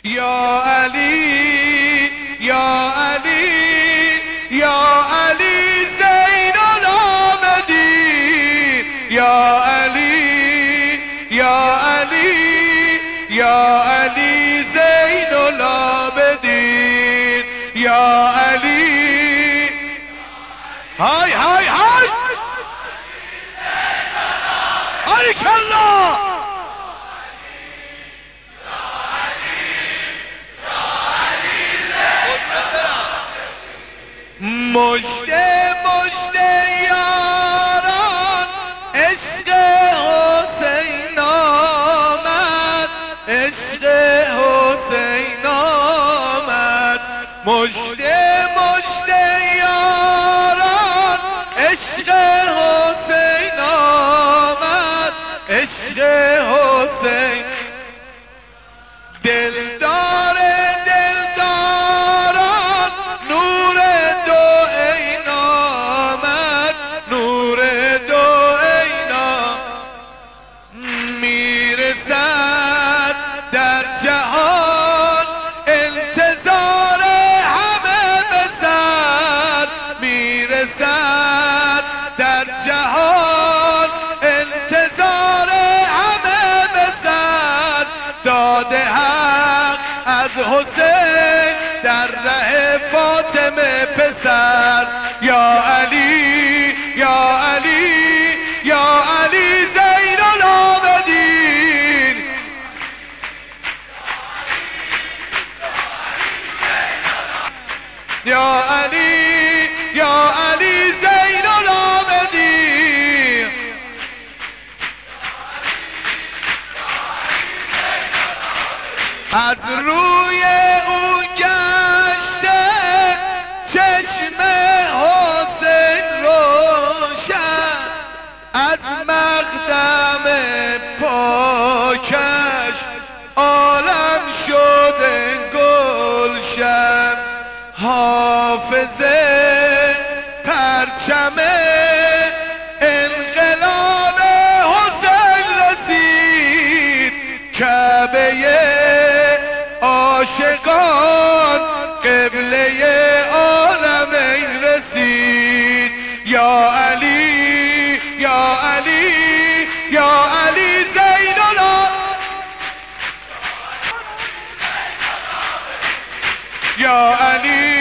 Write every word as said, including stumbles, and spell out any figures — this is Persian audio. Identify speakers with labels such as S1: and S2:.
S1: یا علی یا علی یا علی زین العابدین یا علی یا علی یا علی زین العابدین یا علی های های های باریکالله مجده مجده یاران عشق حسین آمد عشق حسین آمد مجده مجده یاران عشق حسین آمد عشق حسین دلدار دلداران نور دو عین آمد نور دو عین میرسد در جهان انتظار همه بسد میرسد در جهان انتظار همه بسد داده حق از حسین در ره فاطمه پسر یا علی یا علی یا علی زین العابدین یا علی یا علی زین العابدین از روی او گشته چشم حسین روشن از مقدم پاکش عالم شده گلشن حافظ پرچم انقلاب حسین رسید کعبه عاشقان قبله عالمین رسید یا علی یا علی یا علی زین العابدین یا علی